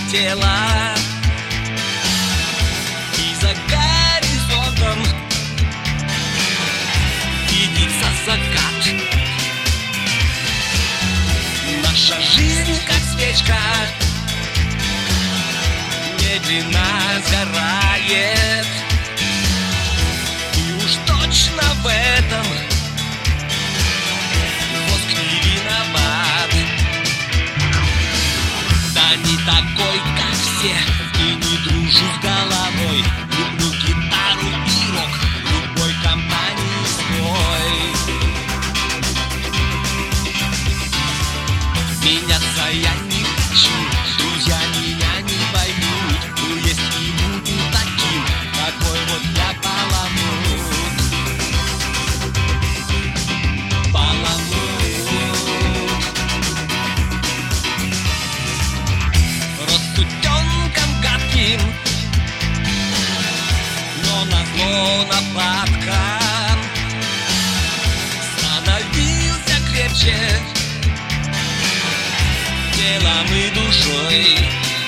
тела. И за горизонтом видится закат. Наша жизнь, как свечка, медленно сгорает. И уж точно в этом воск не виноват. Да не такой, как все, и не дружу с головой. Люблю гитару и рок, в любой компании свой. Меняться я не хочу, друзья меня не поймут. Ну есть и буду таким, какой вот я баламут. Баламут. Рос кутенком гадким, но назло нападкам становился крепче телом и душой.